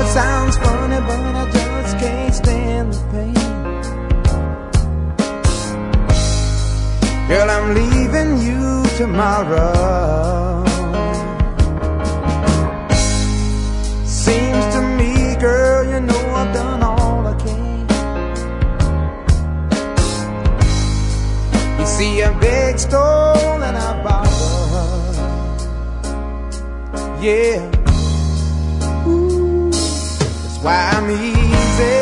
Sounds funny, but I just can't stand the pain. Girl, I'm leaving you tomorrow. Seems to me, girl, you know I've done all I can. You see, I beg, stole, and I borrowed. Yeah. Ooh, that's why I'm easy.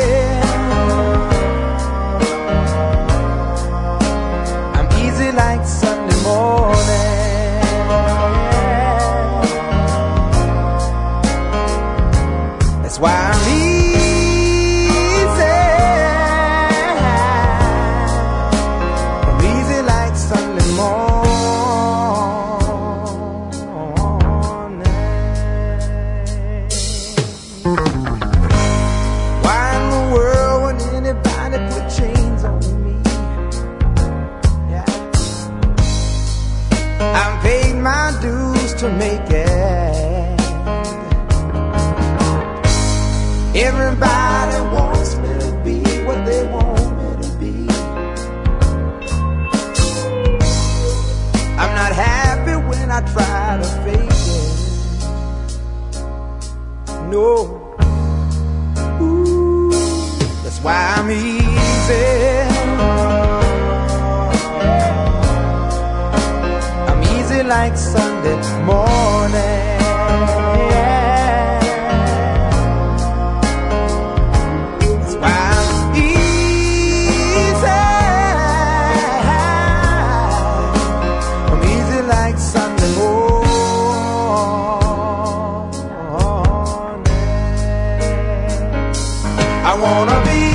I'm easy like Sunday morning. That's why I'm easy. I'm easy like Sunday morning. Why in the world would anybody put chains on me? Yeah. I've paid my dues to make it. Everybody wants me to be what they want me to be. I'm not happy when I try to fake it. No. Ooh, that's why I'm easy. I'm easy like Sunday morning. I wanna be